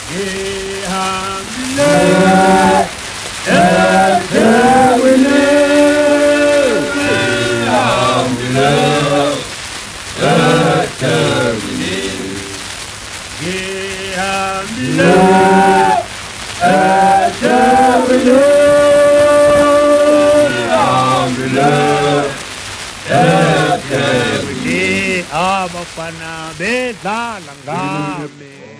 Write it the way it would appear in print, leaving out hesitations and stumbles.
ngihambile eThekwini ngihambile eThekwini ngihambile eThekwini ngihambile eThekwini abafana bedlala ngami